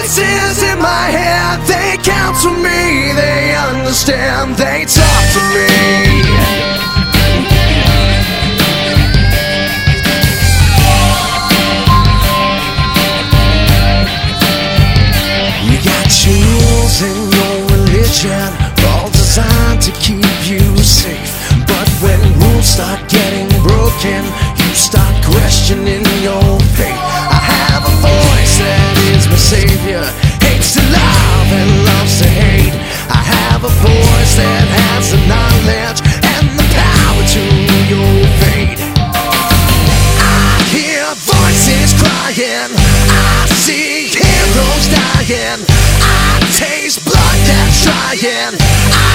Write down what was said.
voices in my head, they counsel me, they understand, they talk to me. You got your rules and your religion, all designed to keep you safe. But when rules start getting broken, you start questioning your faith. I have a voice that is my savior, hates to love and loves to hate. I have a voice that has the knowledge and the power to your fate. I hear voices crying, I see heroes dying, I taste blood that's trying.